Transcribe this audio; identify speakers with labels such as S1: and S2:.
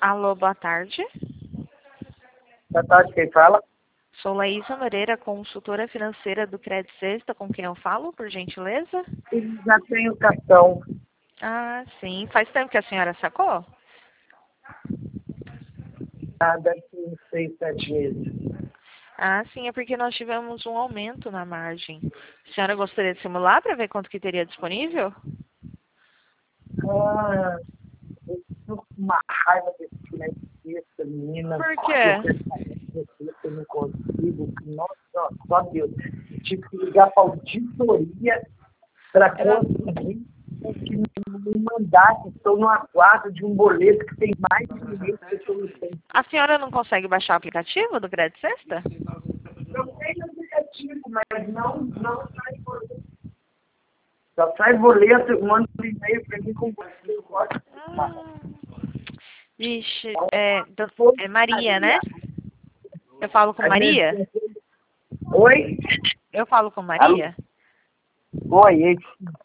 S1: Alô, boa tarde.
S2: Boa tarde, quem fala?
S1: Sou Laísa Moreira, consultora financeira do Crédito Sexta, com quem eu falo, por gentileza?
S2: Eu já tenho cartão.
S1: Ah, sim. Faz tempo que a senhora sacou?
S2: Daqui uns 6, 7 meses.
S1: Ah, sim, é porque nós tivemos um aumento na margem. A senhora gostaria de simular para ver quanto que teria disponível?
S2: Ah, eu tô com uma raiva desse financista, menina.
S1: Por quê?
S2: Eu não consigo. Nossa, só Deus. Tive que ligar para a auditoria para conseguir que me mandasse. Estou no aguardo de um boleto que tem mais de um mês que eu não tenho.
S1: A senhora não consegue baixar o aplicativo do Crédito Sexta?
S2: Eu tenho aplicativo, mas não sai boleto. Só sai boleto, manda um e-mail para mim com boleto.
S1: Vixe, é Maria, né? Eu falo com Maria?
S2: Oi?
S1: Eu falo com Maria?
S2: Oi,